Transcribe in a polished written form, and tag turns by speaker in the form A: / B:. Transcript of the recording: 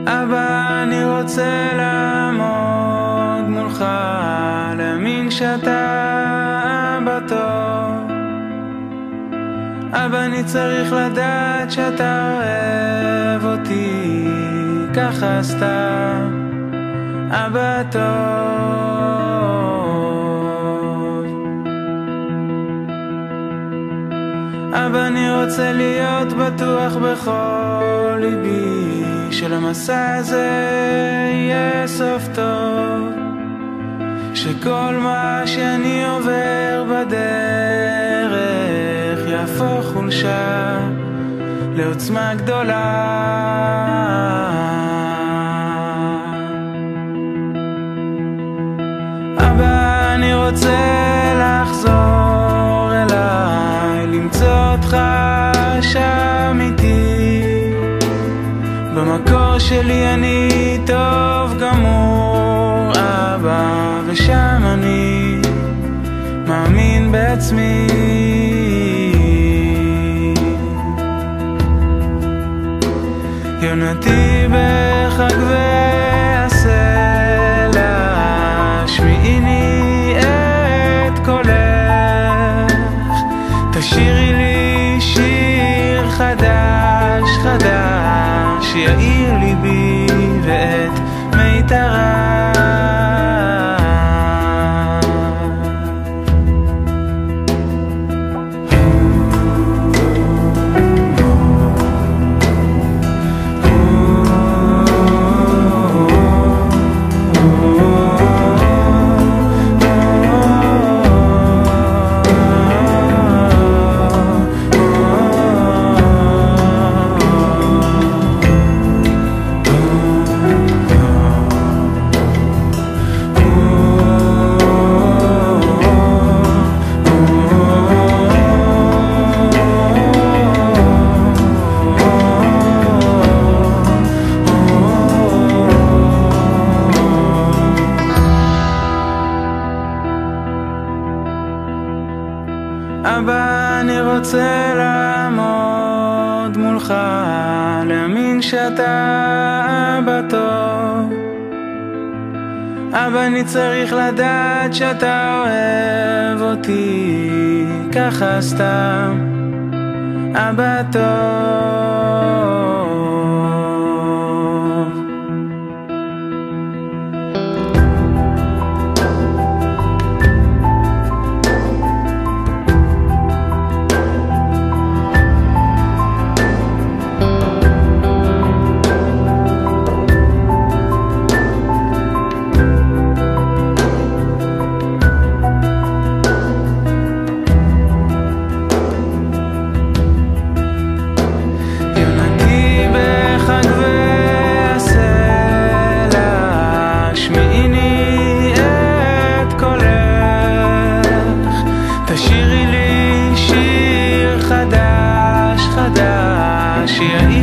A: אבא, אני רוצה לעמוד מולך, להאמין שאתה אבא טוב. אבא, אני צריך לדעת שאתה אוהב אותי ככה סתם, אבא טוב. אבא, אני רוצה להיות בטוח בכל ליבי שלמסע הזה יהיה סוף טוב, שכל מה שאני עובר בדרך יהפוך חולשה לעוצמה גדולה. אבא, אני רוצה לחזור אליי, למצוא אותך שם איתי, במקור שלי אני טוב גמור אבא, ושם אני מאמין בעצמי. יונתי בחג והסלע, שמיעיני את קולך, תשירי לי שיר חדש חדש, שיעיר ליבי ואת מיתרה. אבא, אני רוצה לעמוד מולך, להאמין שאתה אבא טוב. אבא, אני צריך לדעת שאתה אוהב אותי ככה סתם, אבא טוב. תשירי לי שיר חדש חדש, שיעיר